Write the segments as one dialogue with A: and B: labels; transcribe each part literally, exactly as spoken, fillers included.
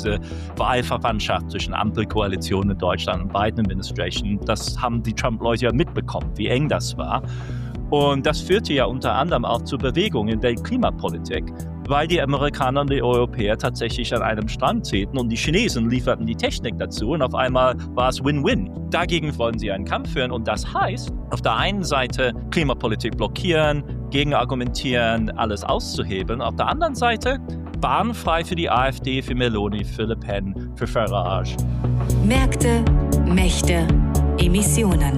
A: diese Wahlverwandtschaft zwischen Ampelkoalition in Deutschland und Biden-Administration, das haben die Trump-Leute ja mitbekommen, wie eng das war. Und das führte ja unter anderem auch zur Bewegung in der Klimapolitik, weil die Amerikaner und die Europäer tatsächlich an einem Strang ziehten und die Chinesen lieferten die Technik dazu und auf einmal war es Win-Win. Dagegen wollen sie einen Kampf führen und das heißt, auf der einen Seite Klimapolitik blockieren, gegenargumentieren, alles auszuhebeln, auf der anderen Seite bahnfrei für die AfD, für Meloni, für Le Pen, für Farage.
B: Märkte, Mächte, Emissionen.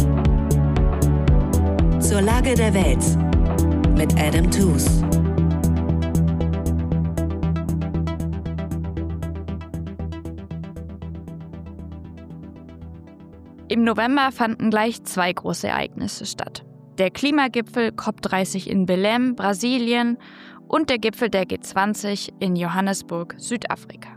B: Zur Lage der Welt mit Adam Tooze.
C: Im November fanden gleich zwei große Ereignisse statt. Der Klimagipfel C O P dreißig in Belém, Brasilien und der Gipfel der G zwanzig in Johannesburg, Südafrika.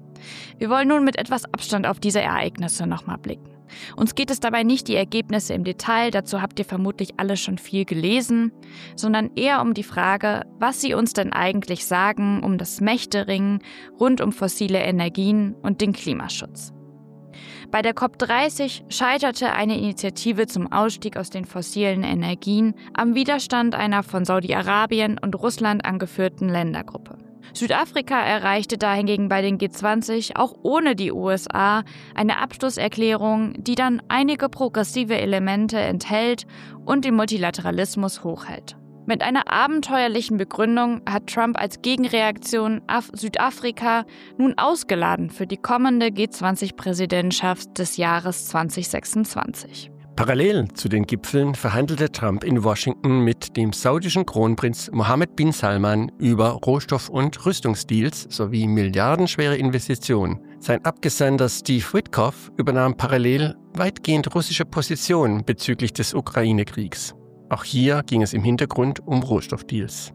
C: Wir wollen nun mit etwas Abstand auf diese Ereignisse nochmal blicken. Uns geht es dabei nicht die Ergebnisse im Detail, dazu habt ihr vermutlich alle schon viel gelesen, sondern eher um die Frage, was sie uns denn eigentlich sagen um das Mächteringen rund um fossile Energien und den Klimaschutz. Bei der C O P dreißig scheiterte eine Initiative zum Ausstieg aus den fossilen Energien am Widerstand einer von Saudi-Arabien und Russland angeführten Ländergruppe. Südafrika erreichte dahingegen bei den G zwanzig auch ohne die U S A eine Abschlusserklärung, die dann einige progressive Elemente enthält und den Multilateralismus hochhält. Mit einer abenteuerlichen Begründung hat Trump als Gegenreaktion auf Südafrika nun ausgeladen für die kommende G zwanzig-Präsidentschaft des Jahres zwanzig sechsundzwanzig.
D: Parallel zu den Gipfeln verhandelte Trump in Washington mit dem saudischen Kronprinz Mohammed bin Salman über Rohstoff- und Rüstungsdeals sowie milliardenschwere Investitionen. Sein Abgesandter Steve Witkoff übernahm parallel weitgehend russische Positionen bezüglich des Ukraine-Kriegs. Auch hier ging es im Hintergrund um Rohstoffdeals.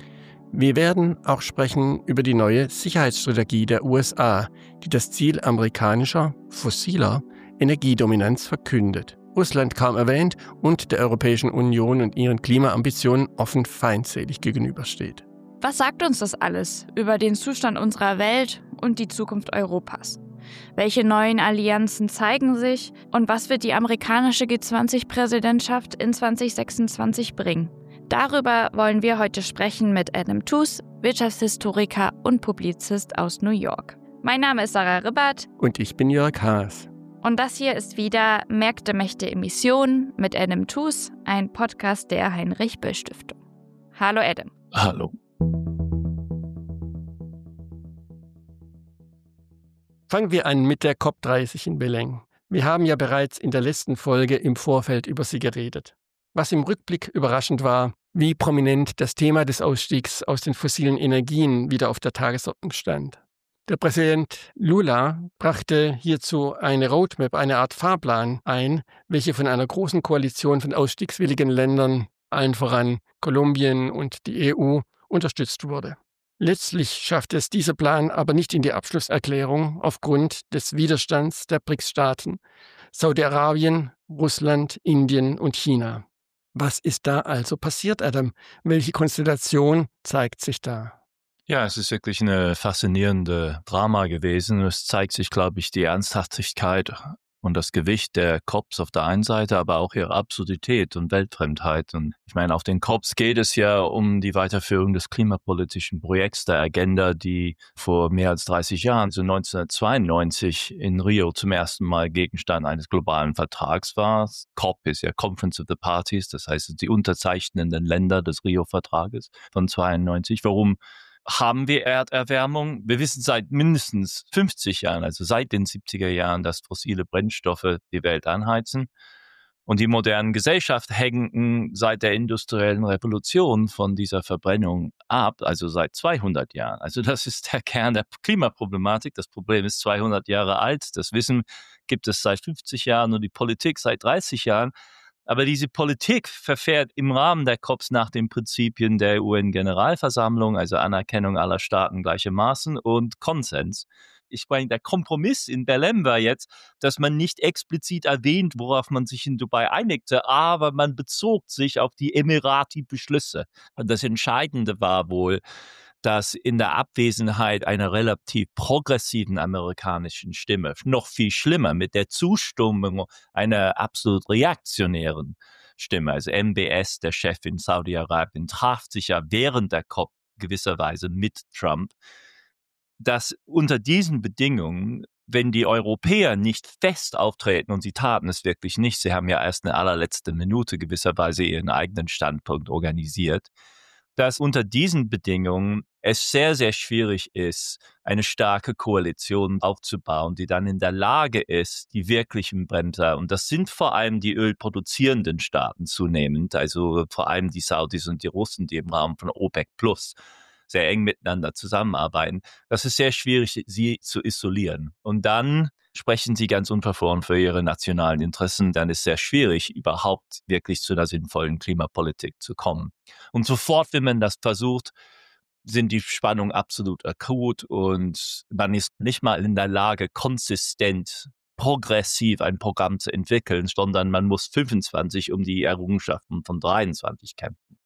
D: Wir werden auch sprechen über die neue Sicherheitsstrategie der U S A, die das Ziel amerikanischer, fossiler Energiedominanz verkündet. Russland kaum erwähnt und der Europäischen Union und ihren Klimaambitionen offen feindselig gegenübersteht.
C: Was sagt uns das alles über den Zustand unserer Welt und die Zukunft Europas? Welche neuen Allianzen zeigen sich und was wird die amerikanische G zwanzig-Präsidentschaft in zwanzig sechsundzwanzig bringen? Darüber wollen wir heute sprechen mit Adam Tooze, Wirtschaftshistoriker und Publizist aus New York. Mein Name ist Sarah Ribbert.
D: Und ich bin Jörg Haas.
C: Und das hier ist wieder Märkte, Mächte, Emissionen mit Adam Tooze, ein Podcast der Heinrich-Böll-Stiftung. Hallo Adam.
A: Hallo.
D: Fangen wir an mit der C O P dreißig in Belém. Wir haben ja bereits in der letzten Folge im Vorfeld über sie geredet. Was im Rückblick überraschend war, wie prominent das Thema des Ausstiegs aus den fossilen Energien wieder auf der Tagesordnung stand. Der Präsident Lula brachte hierzu eine Roadmap, eine Art Fahrplan ein, welche von einer großen Koalition von ausstiegswilligen Ländern, allen voran Kolumbien und die E U, unterstützt wurde. Letztlich schaffte es dieser Plan aber nicht in die Abschlusserklärung aufgrund des Widerstands der B R I C S-Staaten, Saudi-Arabien, Russland, Indien und China. Was ist da also passiert, Adam? Welche Konstellation zeigt sich da?
A: Ja, es ist wirklich eine faszinierende Drama gewesen. Es zeigt sich, glaube ich, die Ernsthaftigkeit und das Gewicht der C O Ps auf der einen Seite, aber auch ihre Absurdität und Weltfremdheit. Und ich meine, auf den C O Ps geht es ja um die Weiterführung des klimapolitischen Projekts der Agenda, die vor mehr als dreißig Jahren, so neunzehnhundertzweiundneunzig in Rio zum ersten Mal Gegenstand eines globalen Vertrags war. C O P ist ja Conference of the Parties, das heißt die unterzeichnenden Länder des Rio-Vertrages von zweiundneunzig. Warum haben wir Erderwärmung? Wir wissen seit mindestens fünfzig Jahren, also seit den siebziger Jahren, dass fossile Brennstoffe die Welt anheizen. Und die modernen Gesellschaften hängen seit der industriellen Revolution von dieser Verbrennung ab, also seit zweihundert Jahren. Also das ist der Kern der Klimaproblematik. Das Problem ist zweihundert Jahre alt. Das Wissen gibt es seit fünfzig Jahren und die Politik seit dreißig Jahren. Aber diese Politik verfährt im Rahmen der C O Ps nach den Prinzipien der U N-Generalversammlung, also Anerkennung aller Staaten gleichermaßen und Konsens. Ich meine, der Kompromiss in Belém war jetzt, dass man nicht explizit erwähnt, worauf man sich in Dubai einigte, aber man bezog sich auf die Emirati-Beschlüsse. Und das Entscheidende war wohl, dass in der Abwesenheit einer relativ progressiven amerikanischen Stimme, noch viel schlimmer, mit der Zustimmung einer absolut reaktionären Stimme, also M B S, der Chef in Saudi-Arabien, traf sich ja während der COP gewisserweise mit Trump, dass unter diesen Bedingungen, wenn die Europäer nicht fest auftreten, und sie taten es wirklich nicht, sie haben ja erst in allerletzter Minute gewisserweise ihren eigenen Standpunkt organisiert, dass unter diesen Bedingungen es sehr, sehr schwierig ist, eine starke Koalition aufzubauen, die dann in der Lage ist, die wirklichen Bremser, und das sind vor allem die ölproduzierenden Staaten zunehmend, also vor allem die Saudis und die Russen, die im Rahmen von OPEC Plus sehr eng miteinander zusammenarbeiten. Das ist sehr schwierig, sie zu isolieren. Und dann sprechen sie ganz unverfroren für ihre nationalen Interessen. Dann ist es sehr schwierig, überhaupt wirklich zu einer sinnvollen Klimapolitik zu kommen. Und sofort, wenn man das versucht, sind die Spannungen absolut akut und man ist nicht mal in der Lage, konsistent, progressiv ein Programm zu entwickeln, sondern man muss fünfundzwanzig um die Errungenschaften von dreiundzwanzig kämpfen.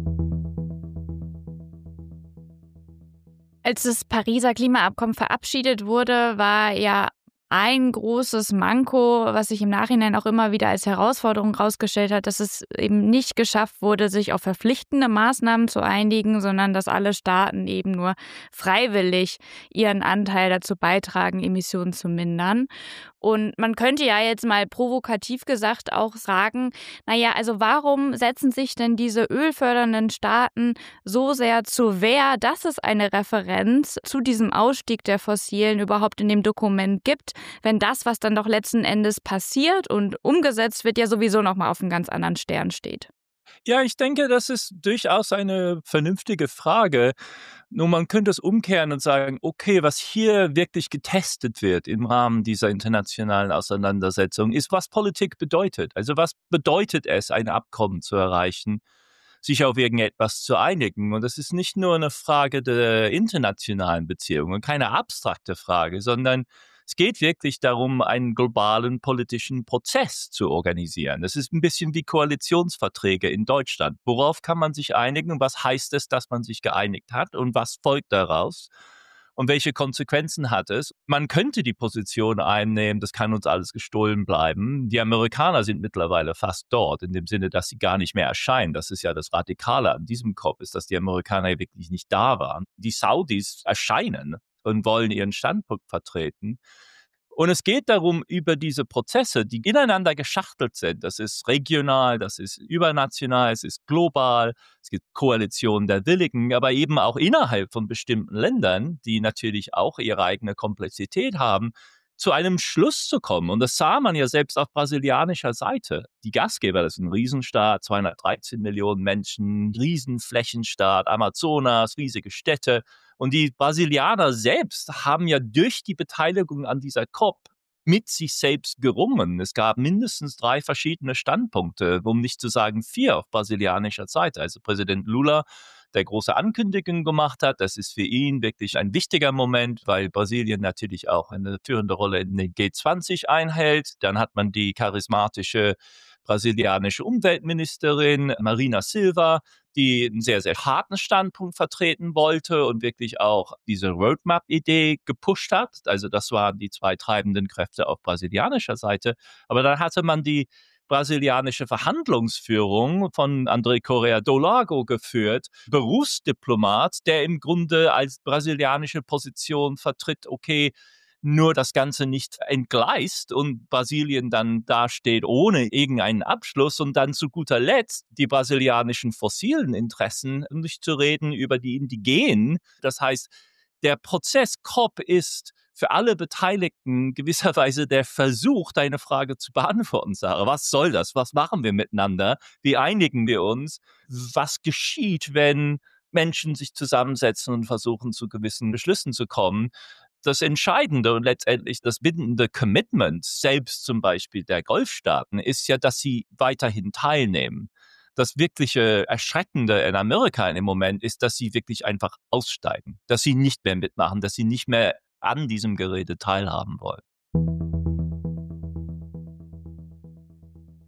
C: Als das Pariser Klimaabkommen verabschiedet wurde, war ja ein großes Manko, was sich im Nachhinein auch immer wieder als Herausforderung herausgestellt hat, dass es eben nicht geschafft wurde, sich auf verpflichtende Maßnahmen zu einigen, sondern dass alle Staaten eben nur freiwillig ihren Anteil dazu beitragen, Emissionen zu mindern. Und man könnte ja jetzt mal provokativ gesagt auch sagen, naja, also warum setzen sich denn diese ölfördernden Staaten so sehr zur Wehr, dass es eine Referenz zu diesem Ausstieg der Fossilen überhaupt in dem Dokument gibt, wenn das, was dann doch letzten Endes passiert und umgesetzt wird, ja sowieso nochmal auf einem ganz anderen Stern steht?
A: Ja, ich denke, das ist durchaus eine vernünftige Frage. Nur man könnte es umkehren und sagen, okay, was hier wirklich getestet wird im Rahmen dieser internationalen Auseinandersetzung, ist, was Politik bedeutet. Also was bedeutet es, ein Abkommen zu erreichen, sich auf irgendetwas zu einigen? Und das ist nicht nur eine Frage der internationalen Beziehungen, keine abstrakte Frage, sondern es geht wirklich darum, einen globalen politischen Prozess zu organisieren. Das ist ein bisschen wie Koalitionsverträge in Deutschland. Worauf kann man sich einigen und was heißt es, dass man sich geeinigt hat und was folgt daraus? Und welche Konsequenzen hat es? Man könnte die Position einnehmen, das kann uns alles gestohlen bleiben. Die Amerikaner sind mittlerweile fast dort, in dem Sinne, dass sie gar nicht mehr erscheinen. Das ist ja das Radikale an diesem Kopf, ist, dass die Amerikaner wirklich nicht da waren. Die Saudis erscheinen und wollen ihren Standpunkt vertreten. Und es geht darum, über diese Prozesse, die ineinander geschachtelt sind, das ist regional, das ist übernational, es ist global, es gibt Koalitionen der Willigen, aber eben auch innerhalb von bestimmten Ländern, die natürlich auch ihre eigene Komplexität haben, zu einem Schluss zu kommen. Und das sah man ja selbst auf brasilianischer Seite. Die Gastgeber, das ist ein Riesenstaat, zweihundertdreizehn Millionen Menschen, Riesenflächenstaat, Amazonas, riesige Städte. Und die Brasilianer selbst haben ja durch die Beteiligung an dieser COP mit sich selbst gerungen. Es gab mindestens drei verschiedene Standpunkte, um nicht zu sagen vier auf brasilianischer Seite. Also Präsident Lula, der große Ankündigungen gemacht hat, das ist für ihn wirklich ein wichtiger Moment, weil Brasilien natürlich auch eine führende Rolle in den G zwanzig einhält. Dann hat man die charismatische brasilianische Umweltministerin Marina Silva, die einen sehr, sehr harten Standpunkt vertreten wollte und wirklich auch diese Roadmap-Idee gepusht hat. Also das waren die zwei treibenden Kräfte auf brasilianischer Seite. Aber dann hatte man die brasilianische Verhandlungsführung von André Correa do Lago geführt, Berufsdiplomat, der im Grunde als brasilianische Position vertritt, okay, nur das Ganze nicht entgleist und Brasilien dann dasteht ohne irgendeinen Abschluss und dann zu guter Letzt die brasilianischen fossilen Interessen, um nicht zu reden über die Indigenen. Das heißt, der Prozess COP ist für alle Beteiligten gewisserweise der Versuch, deine Frage zu beantworten, Sarah. Was soll das? Was machen wir miteinander? Wie einigen wir uns? Was geschieht, wenn Menschen sich zusammensetzen und versuchen, zu gewissen Beschlüssen zu kommen? Das Entscheidende und letztendlich das bindende Commitment, selbst zum Beispiel der Golfstaaten, ist ja, dass sie weiterhin teilnehmen. Das wirkliche Erschreckende in Amerika im Moment ist, dass sie wirklich einfach aussteigen, dass sie nicht mehr mitmachen, dass sie nicht mehr an diesem Gerede teilhaben wollen.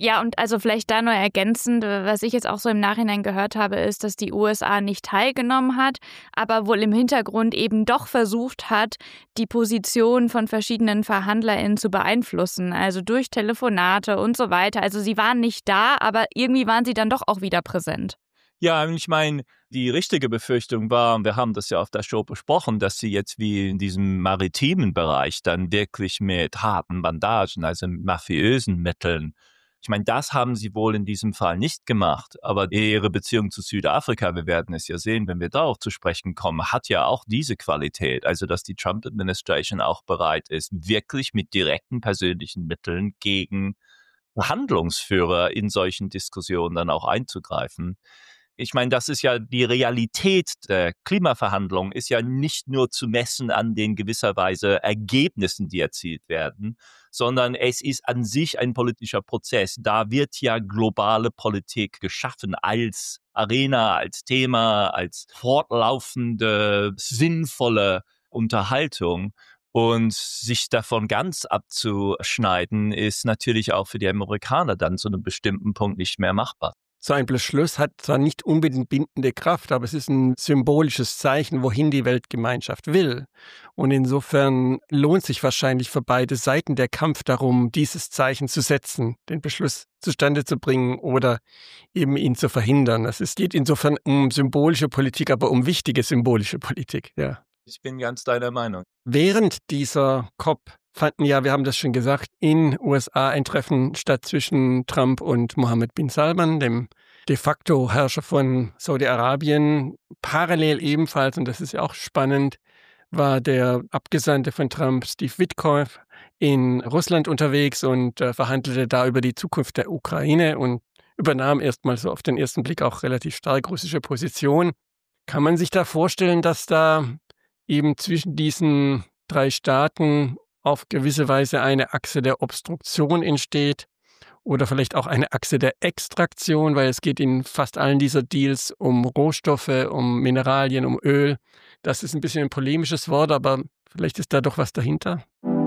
C: Ja, und also vielleicht da nur ergänzend, was ich jetzt auch so im Nachhinein gehört habe, ist, dass die U S A nicht teilgenommen hat, aber wohl im Hintergrund eben doch versucht hat, die Position von verschiedenen VerhandlerInnen zu beeinflussen, also durch Telefonate und so weiter. Also sie waren nicht da, aber irgendwie waren sie dann doch auch wieder präsent.
A: Ja, ich meine, die richtige Befürchtung war, und wir haben das ja auf der Show besprochen, dass sie jetzt wie in diesem maritimen Bereich dann wirklich mit harten Bandagen, also mit mafiösen Mitteln, ich meine, das haben sie wohl in diesem Fall nicht gemacht, aber ihre Beziehung zu Südafrika, wir werden es ja sehen, wenn wir darauf zu sprechen kommen, hat ja auch diese Qualität, also dass die Trump-Administration auch bereit ist, wirklich mit direkten persönlichen Mitteln gegen Handlungsführer in solchen Diskussionen dann auch einzugreifen. Ich meine, das ist ja die Realität der Klimaverhandlungen, ist ja nicht nur zu messen an den gewisserweise Ergebnissen, die erzielt werden, sondern es ist an sich ein politischer Prozess. Da wird ja globale Politik geschaffen als Arena, als Thema, als fortlaufende, sinnvolle Unterhaltung. Und sich davon ganz abzuschneiden, ist natürlich auch für die Amerikaner dann zu einem bestimmten Punkt nicht mehr machbar.
D: So ein Beschluss hat zwar nicht unbedingt bindende Kraft, aber es ist ein symbolisches Zeichen, wohin die Weltgemeinschaft will. Und insofern lohnt sich wahrscheinlich für beide Seiten der Kampf darum, dieses Zeichen zu setzen, den Beschluss zustande zu bringen oder eben ihn zu verhindern. Es geht insofern um symbolische Politik, aber um wichtige symbolische Politik, ja.
A: Ich bin ganz deiner Meinung.
D: Während dieser COP fanden ja, wir haben das schon gesagt, in U S A ein Treffen statt zwischen Trump und Mohammed bin Salman, dem de facto Herrscher von Saudi-Arabien. Parallel ebenfalls, und das ist ja auch spannend, war der Abgesandte von Trump, Steve Witkoff, in Russland unterwegs und äh, verhandelte da über die Zukunft der Ukraine und übernahm erstmal so auf den ersten Blick auch relativ stark russische Position. Kann man sich da vorstellen, dass da eben zwischen diesen drei Staaten auf gewisse Weise eine Achse der Obstruktion entsteht oder vielleicht auch eine Achse der Extraktion, weil es geht in fast allen dieser Deals um Rohstoffe, um Mineralien, um Öl. Das ist ein bisschen ein polemisches Wort, aber vielleicht ist da doch was dahinter.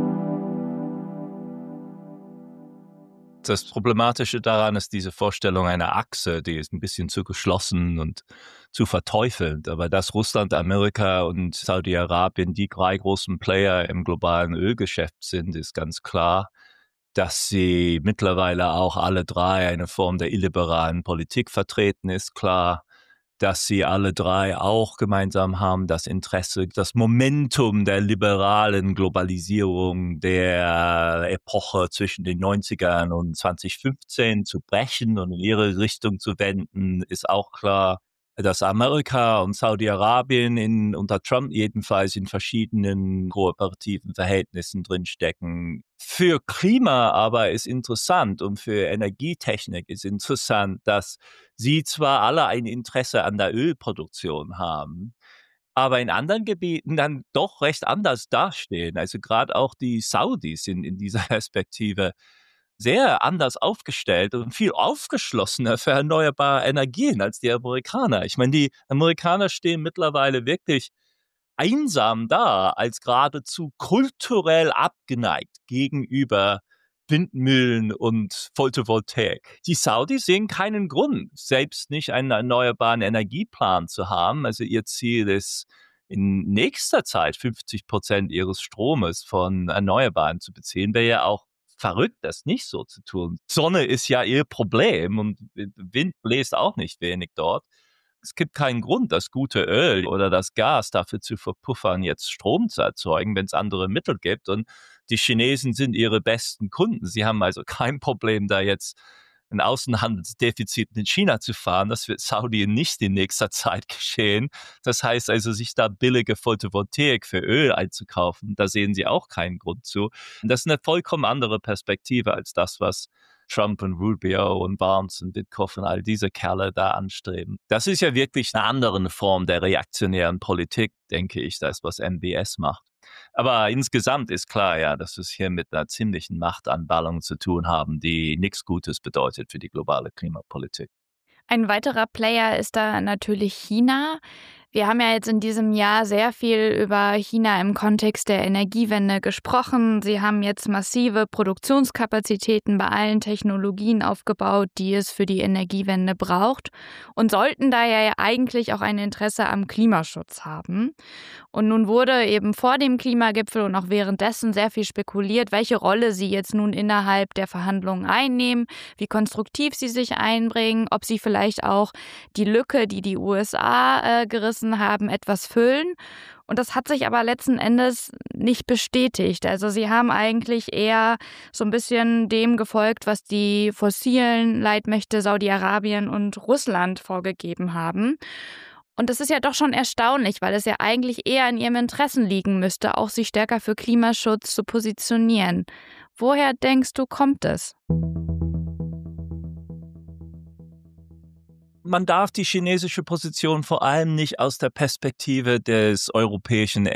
A: Das Problematische daran ist diese Vorstellung einer Achse, die ist ein bisschen zu geschlossen und zu verteufelnd. Aber dass Russland, Amerika und Saudi-Arabien die drei großen Player im globalen Ölgeschäft sind, ist ganz klar. Dass sie mittlerweile auch alle drei eine Form der illiberalen Politik vertreten, ist klar. Dass sie alle drei auch gemeinsam haben, das Interesse, das Momentum der liberalen Globalisierung der Epoche zwischen den neunzigern und zwanzig fünfzehn zu brechen und in ihre Richtung zu wenden, ist auch klar. Dass Amerika und Saudi-Arabien in, unter Trump jedenfalls in verschiedenen kooperativen Verhältnissen drinstecken. Für Klima aber ist interessant und für Energietechnik ist interessant, dass sie zwar alle ein Interesse an der Ölproduktion haben, aber in anderen Gebieten dann doch recht anders dastehen. Also gerade auch die Saudis sind in dieser Perspektive sehr anders aufgestellt und viel aufgeschlossener für erneuerbare Energien als die Amerikaner. Ich meine, die Amerikaner stehen mittlerweile wirklich einsam da, als geradezu kulturell abgeneigt gegenüber Windmühlen und Photovoltaik. Die Saudis sehen keinen Grund, selbst nicht einen erneuerbaren Energieplan zu haben. Also ihr Ziel ist, in nächster Zeit fünfzig Prozent ihres Stromes von Erneuerbaren zu beziehen, wäre ja auch verrückt, das nicht so zu tun. Sonne ist ja ihr Problem und Wind bläst auch nicht wenig dort. Es gibt keinen Grund, das gute Öl oder das Gas dafür zu verpuffern, jetzt Strom zu erzeugen, wenn es andere Mittel gibt. Und die Chinesen sind ihre besten Kunden. Sie haben also kein Problem, da jetzt ein Außenhandelsdefizit mit China zu fahren. Das wird Saudi nicht in nächster Zeit geschehen. Das heißt also, sich da billige Photovoltaik für Öl einzukaufen, da sehen sie auch keinen Grund zu. Und das ist eine vollkommen andere Perspektive als das, was Trump und Rubio und Barnes und Witkoff und all diese Kerle da anstreben. Das ist ja wirklich eine andere Form der reaktionären Politik, denke ich, das, was M B S macht. Aber insgesamt ist klar, ja, dass wir es hier mit einer ziemlichen Machtanballung zu tun haben, die nichts Gutes bedeutet für die globale Klimapolitik.
C: Ein weiterer Player ist da natürlich China. Wir haben ja jetzt in diesem Jahr sehr viel über China im Kontext der Energiewende gesprochen. Sie haben jetzt massive Produktionskapazitäten bei allen Technologien aufgebaut, die es für die Energiewende braucht und sollten daher ja eigentlich auch ein Interesse am Klimaschutz haben. Und nun wurde eben vor dem Klimagipfel und auch währenddessen sehr viel spekuliert, welche Rolle sie jetzt nun innerhalb der Verhandlungen einnehmen, wie konstruktiv sie sich einbringen, ob sie vielleicht auch die Lücke, die die U S A äh, gerissen haben, etwas füllen. Und das hat sich aber letzten Endes nicht bestätigt. Also sie haben eigentlich eher so ein bisschen dem gefolgt, was die fossilen Leitmächte Saudi-Arabien und Russland vorgegeben haben. Und das ist ja doch schon erstaunlich, weil es ja eigentlich eher in ihrem Interessen liegen müsste, auch sich stärker für Klimaschutz zu positionieren. Woher denkst du, kommt es?
A: Man darf die chinesische Position vor allem nicht aus der Perspektive des europäischen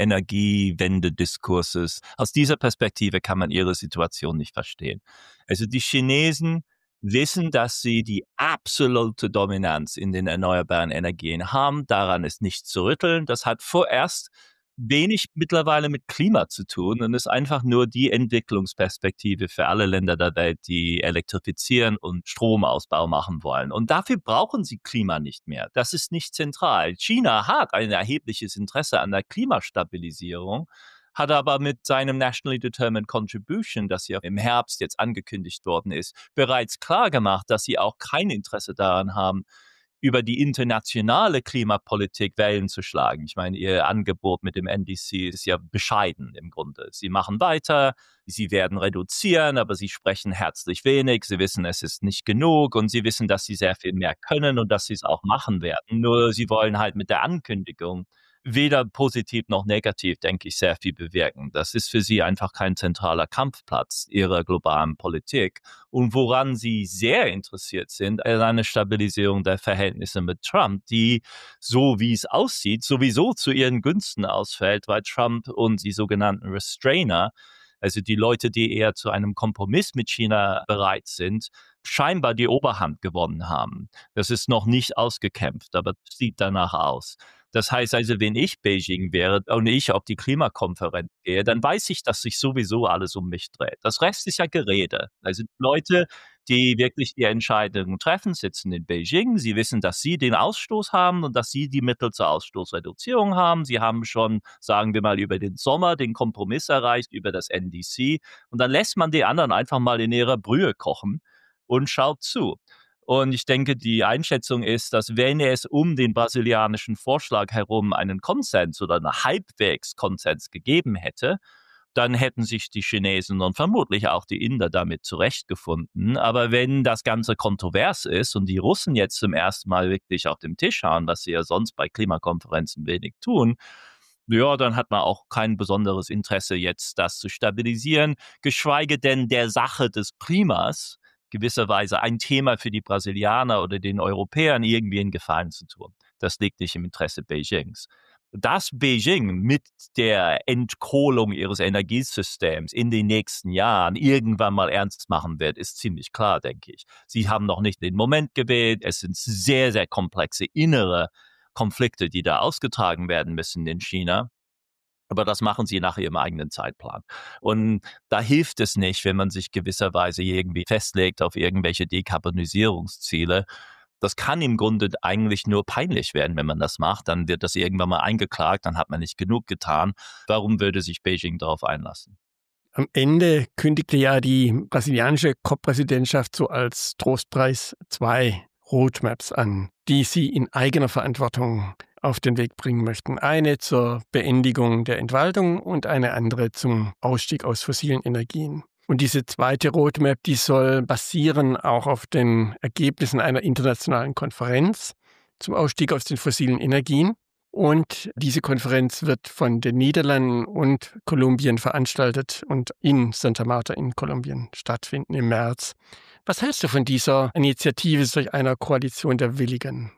A: Energiewendediskurses. Aus dieser Perspektive kann man ihre Situation nicht verstehen. Also die Chinesen wissen, dass sie die absolute Dominanz in den erneuerbaren Energien haben. Daran ist nichts zu rütteln. Das hat vorerst wenig mittlerweile mit Klima zu tun und ist einfach nur die Entwicklungsperspektive für alle Länder der Welt, die elektrifizieren und Stromausbau machen wollen. Und dafür brauchen sie Klima nicht mehr. Das ist nicht zentral. China hat ein erhebliches Interesse an der Klimastabilisierung, hat aber mit seinem Nationally Determined Contribution, das ja im Herbst jetzt angekündigt worden ist, bereits klar gemacht, dass sie auch kein Interesse daran haben, über die internationale Klimapolitik Wellen zu schlagen. Ich meine, ihr Angebot mit dem N D C ist ja bescheiden im Grunde. Sie machen weiter, sie werden reduzieren, aber sie sprechen herzlich wenig. Sie wissen, es ist nicht genug und sie wissen, dass sie sehr viel mehr können und dass sie es auch machen werden. Nur sie wollen halt mit der Ankündigung weder positiv noch negativ, denke ich, sehr viel bewirken. Das ist für sie einfach kein zentraler Kampfplatz ihrer globalen Politik. Und woran sie sehr interessiert sind, ist eine Stabilisierung der Verhältnisse mit Trump, die, so wie es aussieht, sowieso zu ihren Gunsten ausfällt, weil Trump und die sogenannten Restrainer, also die Leute, die eher zu einem Kompromiss mit China bereit sind, scheinbar die Oberhand gewonnen haben. Das ist noch nicht ausgekämpft, aber sieht danach aus. Das heißt also, wenn ich Beijing wäre und ich auf die Klimakonferenz gehe, dann weiß ich, dass sich sowieso alles um mich dreht. Das Rest ist ja Gerede. Also Leute, die wirklich die Entscheidungen treffen, sitzen in Beijing. Sie wissen, dass sie den Ausstoß haben und dass sie die Mittel zur Ausstoßreduzierung haben. Sie haben schon, sagen wir mal, über den Sommer den Kompromiss erreicht, über das N D C. Und dann lässt man die anderen einfach mal in ihrer Brühe kochen und schaut zu. Und ich denke, die Einschätzung ist, dass wenn es um den brasilianischen Vorschlag herum einen Konsens oder einen Halbwegs-Konsens gegeben hätte, dann hätten sich die Chinesen und vermutlich auch die Inder damit zurechtgefunden. Aber wenn das Ganze kontrovers ist und die Russen jetzt zum ersten Mal wirklich auf den Tisch hauen, was sie ja sonst bei Klimakonferenzen wenig tun, ja, dann hat man auch kein besonderes Interesse jetzt, das zu stabilisieren, geschweige denn der Sache des Klimas gewisserweise ein Thema für die Brasilianer oder den Europäern irgendwie einen Gefallen zu tun. Das liegt nicht im Interesse Beijings. Dass Beijing mit der Entkohlung ihres Energiesystems in den nächsten Jahren irgendwann mal ernst machen wird, ist ziemlich klar, denke ich. Sie haben noch nicht den Moment gewählt. Es sind sehr, sehr komplexe innere Konflikte, die da ausgetragen werden müssen in China. Aber das machen sie nach ihrem eigenen Zeitplan. Und da hilft es nicht, wenn man sich gewisserweise irgendwie festlegt auf irgendwelche Dekarbonisierungsziele. Das kann im Grunde eigentlich nur peinlich werden, wenn man das macht. Dann wird das irgendwann mal eingeklagt, dann hat man nicht genug getan. Warum würde sich Beijing darauf einlassen?
D: Am Ende kündigte ja die brasilianische C O P-Präsidentschaft so als Trostpreis zwei Roadmaps an, die sie in eigener Verantwortung auf den Weg bringen möchten. Eine zur Beendigung der Entwaldung und eine andere zum Ausstieg aus fossilen Energien. Und diese zweite Roadmap, die soll basieren auch auf den Ergebnissen einer internationalen Konferenz zum Ausstieg aus den fossilen Energien. Und diese Konferenz wird von den Niederlanden und Kolumbien veranstaltet und in Santa Marta in Kolumbien stattfinden im März. Was hältst du von dieser Initiative durch einer Koalition der Willigen?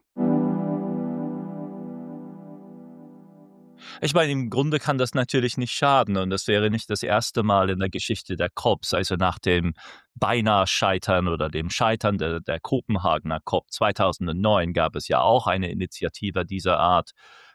A: Ich meine, im Grunde kann das natürlich nicht schaden und das wäre nicht das erste Mal in der Geschichte der C O Ps, also nach dem beinahe Scheitern oder dem Scheitern der, der Kopenhagener C O P zweitausendneun gab es ja auch eine Initiative dieser Art.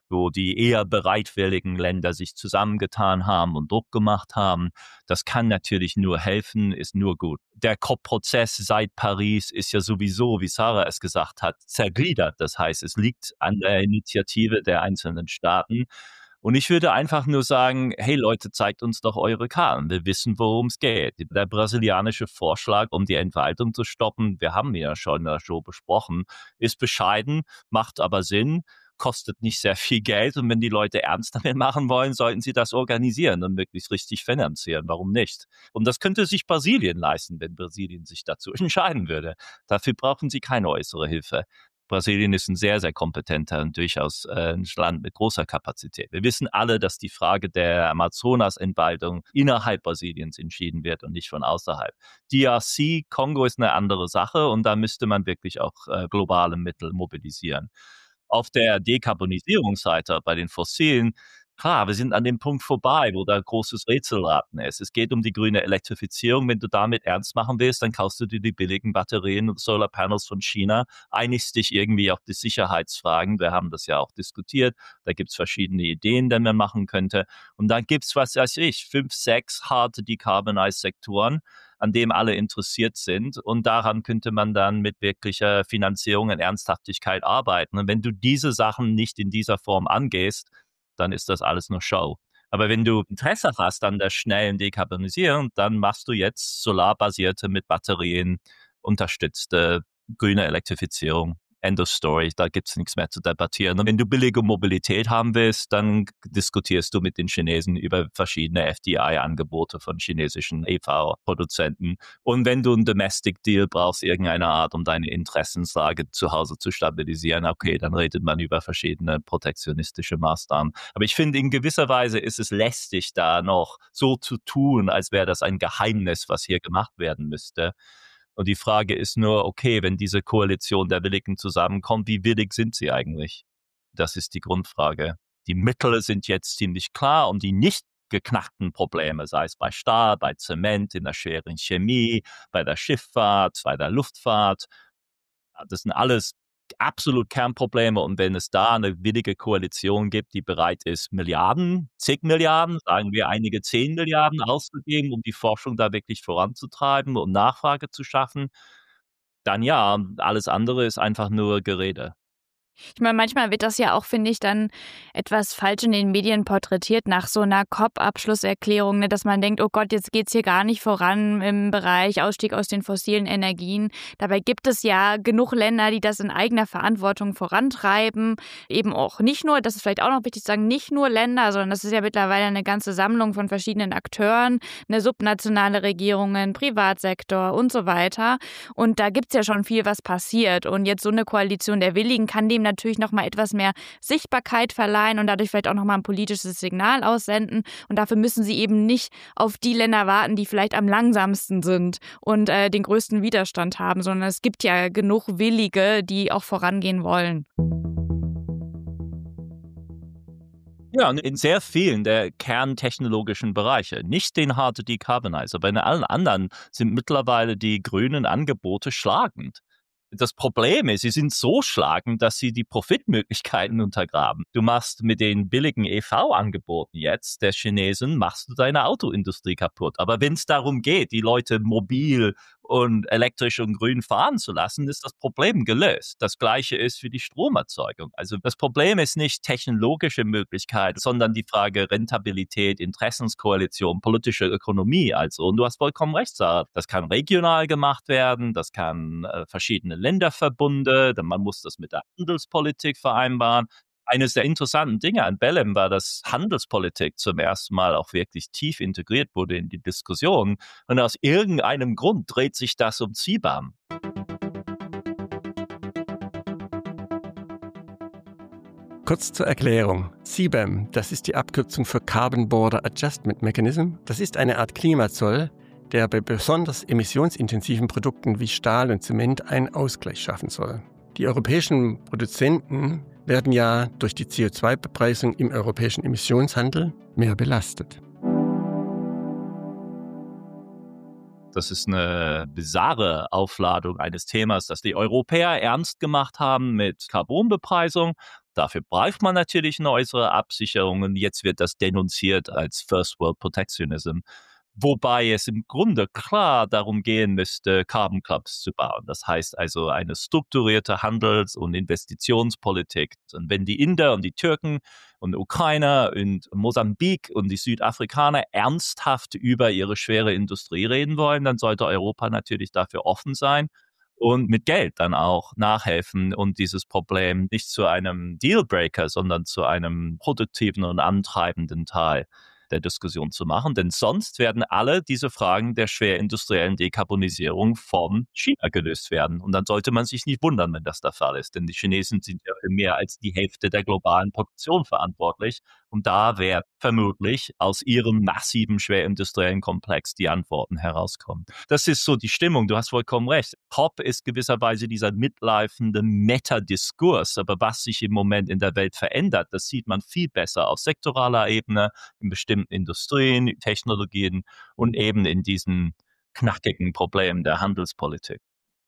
A: wo die eher bereitwilligen Länder sich zusammengetan haben und Druck gemacht haben. Das kann natürlich nur helfen, ist nur gut. Der C O P-Prozess seit Paris ist ja sowieso, wie Sarah es gesagt hat, zergliedert. Das heißt, es liegt an der Initiative der einzelnen Staaten. Und ich würde einfach nur sagen, hey Leute, zeigt uns doch eure Karten. Wir wissen, worum es geht. Der brasilianische Vorschlag, um die Entwaldung zu stoppen, wir haben ihn ja schon in der Show besprochen, ist bescheiden, macht aber Sinn, kostet nicht sehr viel Geld. Und wenn die Leute ernst damit machen wollen, sollten sie das organisieren und möglichst richtig finanzieren. Warum nicht? Und das könnte sich Brasilien leisten, wenn Brasilien sich dazu entscheiden würde. Dafür brauchen sie keine äußere Hilfe. Brasilien ist ein sehr, sehr kompetenter und durchaus äh, ein Land mit großer Kapazität. Wir wissen alle, dass die Frage der Amazonas-Entwaldung innerhalb Brasiliens entschieden wird und nicht von außerhalb. D R C, Kongo ist eine andere Sache und da müsste man wirklich auch äh, globale Mittel mobilisieren. Auf der Dekarbonisierungsseite bei den Fossilen, klar, wir sind an dem Punkt vorbei, wo da großes Rätselraten ist. Es geht um die grüne Elektrifizierung. Wenn du damit ernst machen willst, dann kaufst du dir die billigen Batterien und Solarpanels von China, einigst dich irgendwie auf die Sicherheitsfragen. Wir haben das ja auch diskutiert. Da gibt es verschiedene Ideen, die man machen könnte. Und dann gibt es, was weiß ich, fünf, sechs harte Decarbonized-Sektoren, an dem alle interessiert sind. Und daran könnte man dann mit wirklicher Finanzierung und Ernsthaftigkeit arbeiten. Und wenn du diese Sachen nicht in dieser Form angehst, dann ist das alles nur Show. Aber wenn du Interesse hast an der schnellen Dekarbonisierung, dann machst du jetzt solarbasierte, mit Batterien unterstützte grüne Elektrifizierung. End of story, da gibt es nichts mehr zu debattieren. Und wenn du billige Mobilität haben willst, dann diskutierst du mit den Chinesen über verschiedene F D I-Angebote von chinesischen E V-Produzenten. Und wenn du einen Domestic Deal brauchst, irgendeine Art, um deine Interessenslage zu Hause zu stabilisieren, okay, dann redet man über verschiedene protektionistische Maßnahmen. Aber ich finde, in gewisser Weise ist es lästig, da noch so zu tun, als wäre das ein Geheimnis, was hier gemacht werden müsste. Und die Frage ist nur, okay, wenn diese Koalition der Willigen zusammenkommt, wie willig sind sie eigentlich? Das ist die Grundfrage. Die Mittel sind jetzt ziemlich klar, um die nicht geknackten Probleme, sei es bei Stahl, bei Zement, in der schweren Chemie, bei der Schifffahrt, bei der Luftfahrt. Das sind alles absolut Kernprobleme. Und wenn es da eine willige Koalition gibt, die bereit ist, Milliarden, zig Milliarden, sagen wir einige zehn Milliarden auszugeben, um die Forschung da wirklich voranzutreiben und Nachfrage zu schaffen, dann ja, alles andere ist einfach nur Gerede.
C: Ich meine, manchmal wird das ja auch, finde ich, dann etwas falsch in den Medien porträtiert nach so einer C O P-Abschlusserklärung, ne, dass man denkt, oh Gott, jetzt geht's hier gar nicht voran im Bereich Ausstieg aus den fossilen Energien. Dabei gibt es ja genug Länder, die das in eigener Verantwortung vorantreiben. Eben auch nicht nur, das ist vielleicht auch noch wichtig zu sagen, nicht nur Länder, sondern das ist ja mittlerweile eine ganze Sammlung von verschiedenen Akteuren, eine subnationale Regierungen, Privatsektor und so weiter. Und da gibt's ja schon viel, was passiert. Und jetzt so eine Koalition der Willigen kann dem natürlich noch mal etwas mehr Sichtbarkeit verleihen und dadurch vielleicht auch noch mal ein politisches Signal aussenden. Und dafür müssen sie eben nicht auf die Länder warten, die vielleicht am langsamsten sind und äh, den größten Widerstand haben, sondern es gibt ja genug Willige, die auch vorangehen wollen.
A: Ja, in sehr vielen der kerntechnologischen Bereiche. Nicht den Hard to Decarbonize, aber in allen anderen sind mittlerweile die grünen Angebote schlagend. Das Problem ist, sie sind so schlagend, dass sie die Profitmöglichkeiten untergraben. Du machst mit den billigen E V-Angeboten jetzt der Chinesen, machst du deine Autoindustrie kaputt. Aber wenn es darum geht, die Leute mobil und elektrisch und grün fahren zu lassen, ist das Problem gelöst. Das Gleiche ist für die Stromerzeugung. Also das Problem ist nicht technologische Möglichkeit, sondern die Frage Rentabilität, Interessenskoalition, politische Ökonomie. Also, und du hast vollkommen recht, Sarah. Das kann regional gemacht werden, das kann äh, verschiedene Länderverbunde, dann man muss das mit der Handelspolitik vereinbaren. Eines der interessanten Dinge an Belém war, dass Handelspolitik zum ersten Mal auch wirklich tief integriert wurde in die Diskussion. Und aus irgendeinem Grund dreht sich das um C B A M.
D: Kurz zur Erklärung. C B A M, das ist die Abkürzung für Carbon Border Adjustment Mechanism. Das ist eine Art Klimazoll, der bei besonders emissionsintensiven Produkten wie Stahl und Zement einen Ausgleich schaffen soll. Die europäischen Produzenten werden ja durch die C O zwei Bepreisung im europäischen Emissionshandel mehr belastet.
A: Das ist eine bizarre Aufladung eines Themas, das die Europäer ernst gemacht haben mit Carbonbepreisung. Dafür braucht man natürlich eine äußere Absicherung und jetzt wird das denunziert als First World Protectionism. Wobei es im Grunde klar darum gehen müsste, Carbon Clubs zu bauen. Das heißt also eine strukturierte Handels- und Investitionspolitik. Und wenn die Inder und die Türken und Ukrainer und Mosambik und die Südafrikaner ernsthaft über ihre schwere Industrie reden wollen, dann sollte Europa natürlich dafür offen sein und mit Geld dann auch nachhelfen und dieses Problem nicht zu einem Dealbreaker, sondern zu einem produktiven und antreibenden Teil der Diskussion zu machen, denn sonst werden alle diese Fragen der schwerindustriellen Dekarbonisierung von China gelöst werden. Und dann sollte man sich nicht wundern, wenn das der Fall ist, denn die Chinesen sind ja für mehr als die Hälfte der globalen Produktion verantwortlich und da werden vermutlich aus ihrem massiven schwerindustriellen Komplex die Antworten herauskommen. Das ist so die Stimmung, du hast vollkommen recht. C O P ist gewisserweise dieser mitlaufende Meta-Diskurs, aber was sich im Moment in der Welt verändert, das sieht man viel besser auf sektoraler Ebene, in bestimmten Industrien, Technologien und eben in diesen knackigen Problemen der Handelspolitik.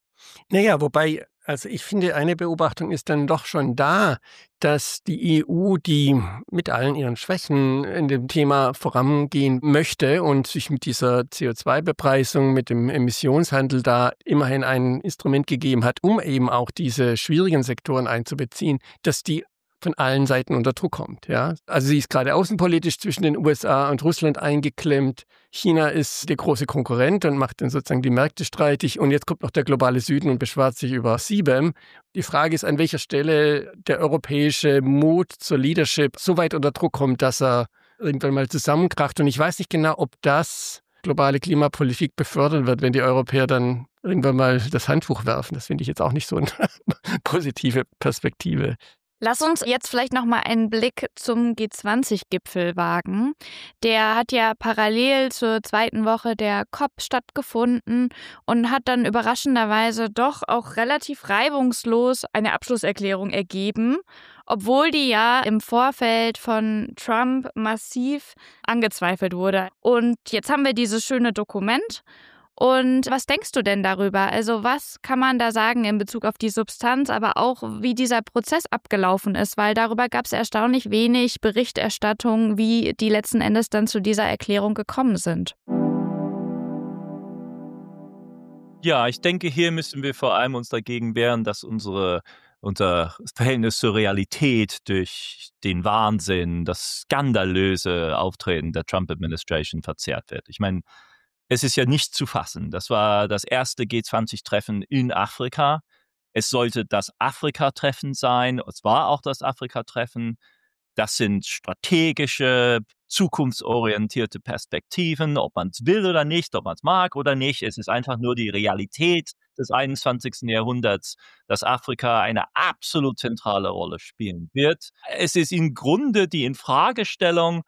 D: Naja, wobei, also ich finde, eine Beobachtung ist dann doch schon da, dass die E U, die mit allen ihren Schwächen in dem Thema vorangehen möchte und sich mit dieser C O zwei Bepreisung, mit dem Emissionshandel da immerhin ein Instrument gegeben hat, um eben auch diese schwierigen Sektoren einzubeziehen, dass die von allen Seiten unter Druck kommt. Ja? Also sie ist gerade außenpolitisch zwischen den U S A und Russland eingeklemmt. China ist der große Konkurrent und macht dann sozusagen die Märkte streitig. Und jetzt kommt noch der globale Süden und beschwert sich über C B A M. Die Frage ist, an welcher Stelle der europäische Mut zur Leadership so weit unter Druck kommt, dass er irgendwann mal zusammenkracht. Und ich weiß nicht genau, ob das globale Klimapolitik befördern wird, wenn die Europäer dann irgendwann mal das Handtuch werfen. Das finde ich jetzt auch nicht so eine positive Perspektive.
C: Lass uns jetzt vielleicht noch mal einen Blick zum G zwanzig Gipfel wagen. Der hat ja parallel zur zweiten Woche der C O P stattgefunden und hat dann überraschenderweise doch auch relativ reibungslos eine Abschlusserklärung ergeben, obwohl die ja im Vorfeld von Trump massiv angezweifelt wurde. Und jetzt haben wir dieses schöne Dokument. Und was denkst du denn darüber? Also was kann man da sagen in Bezug auf die Substanz, aber auch wie dieser Prozess abgelaufen ist? Weil darüber gab es erstaunlich wenig Berichterstattung, wie die letzten Endes dann zu dieser Erklärung gekommen sind.
A: Ja, ich denke, hier müssen wir vor allem uns dagegen wehren, dass unsere unser Verhältnis zur Realität durch den Wahnsinn, das skandalöse Auftreten der Trump-Administration verzerrt wird. Ich meine, es ist ja nicht zu fassen. Das war das erste G zwanzig Treffen in Afrika. Es sollte das Afrika-Treffen sein. Es war auch das Afrika-Treffen. Das sind strategische, zukunftsorientierte Perspektiven, ob man es will oder nicht, ob man es mag oder nicht. Es ist einfach nur die Realität des einundzwanzigsten Jahrhunderts, dass Afrika eine absolut zentrale Rolle spielen wird. Es ist im Grunde die Infragestellung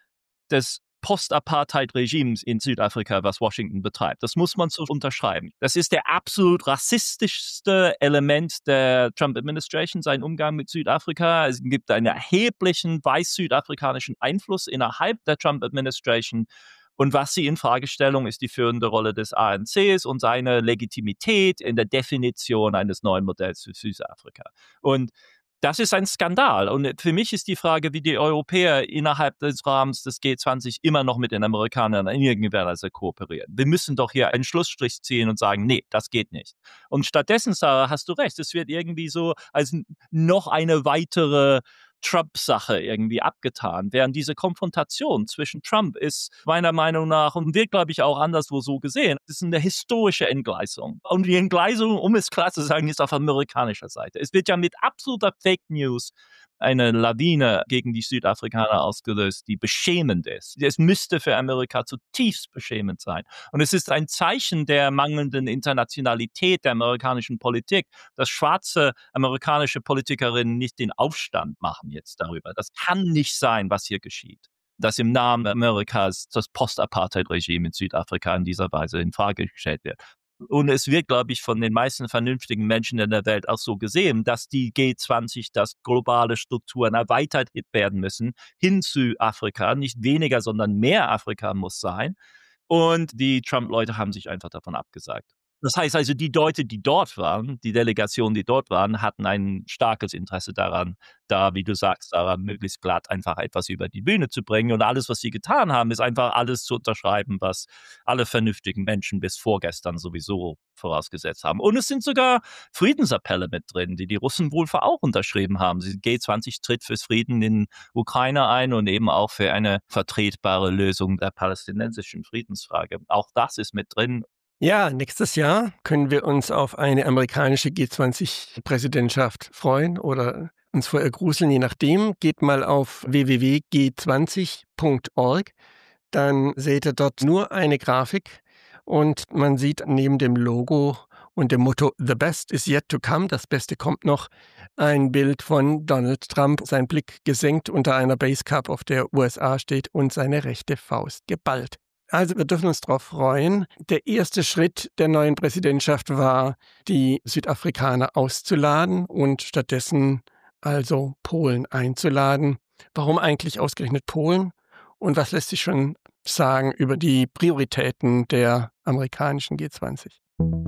A: des Post-Apartheid-Regimes in Südafrika, was Washington betreibt. Das muss man so unterschreiben. Das ist der absolut rassistischste Element der Trump-Administration, sein Umgang mit Südafrika. Es gibt einen erheblichen weiß-südafrikanischen Einfluss innerhalb der Trump-Administration. Und was sie in Frage stellen, ist die führende Rolle des A N Cs und seine Legitimität in der Definition eines neuen Modells für Südafrika. Und das ist ein Skandal. Und für mich ist die Frage, wie die Europäer innerhalb des Rahmens des G zwanzig immer noch mit den Amerikanern in irgendeiner Weise kooperieren. Wir müssen doch hier einen Schlussstrich ziehen und sagen, nee, das geht nicht. Und stattdessen, Sarah, hast du recht, es wird irgendwie so als noch eine weitere Trump-Sache irgendwie abgetan, während diese Konfrontation zwischen Trump ist meiner Meinung nach und wird, glaube ich, auch anderswo so gesehen, ist eine historische Entgleisung. Und die Entgleisung, um es klar zu sagen, ist auf amerikanischer Seite. Es wird ja mit absoluter Fake News eine Lawine gegen die Südafrikaner ausgelöst, die beschämend ist. Es müsste für Amerika zutiefst beschämend sein. Und es ist ein Zeichen der mangelnden Internationalität der amerikanischen Politik, dass schwarze amerikanische Politikerinnen nicht den Aufstand machen jetzt darüber. Das kann nicht sein, was hier geschieht. Dass im Namen Amerikas das Post-Apartheid-Regime in Südafrika in dieser Weise in Frage gestellt wird. Und es wird, glaube ich, von den meisten vernünftigen Menschen in der Welt auch so gesehen, dass die G zwanzig, dass globale Strukturen erweitert werden müssen hin zu Afrika. Nicht weniger, sondern mehr Afrika muss sein. Und die Trump-Leute haben sich einfach davon abgesagt. Das heißt also, die Leute, die dort waren, die Delegationen, die dort waren, hatten ein starkes Interesse daran, da, wie du sagst, Sarah, möglichst glatt einfach etwas über die Bühne zu bringen. Und alles, was sie getan haben, ist einfach alles zu unterschreiben, was alle vernünftigen Menschen bis vorgestern sowieso vorausgesetzt haben. Und es sind sogar Friedensappelle mit drin, die die Russen wohl auch unterschrieben haben. G zwanzig tritt fürs Frieden in Ukraine ein und eben auch für eine vertretbare Lösung der palästinensischen Friedensfrage. Auch das ist mit drin.
D: Ja, nächstes Jahr können wir uns auf eine amerikanische G zwanzig-Präsidentschaft freuen oder uns vorher gruseln, je nachdem. Geht mal auf w w w punkt g zwanzig punkt org, dann seht ihr dort nur eine Grafik und man sieht neben dem Logo und dem Motto "The best is yet to come", das Beste kommt noch, ein Bild von Donald Trump, sein Blick gesenkt unter einer Basecap, auf der U S A steht und seine rechte Faust geballt. Also wir dürfen uns darauf freuen. Der erste Schritt der neuen Präsidentschaft war, die Südafrikaner auszuladen und stattdessen also Polen einzuladen. Warum eigentlich ausgerechnet Polen? Und was lässt sich schon sagen über die Prioritäten der amerikanischen G zwanzig?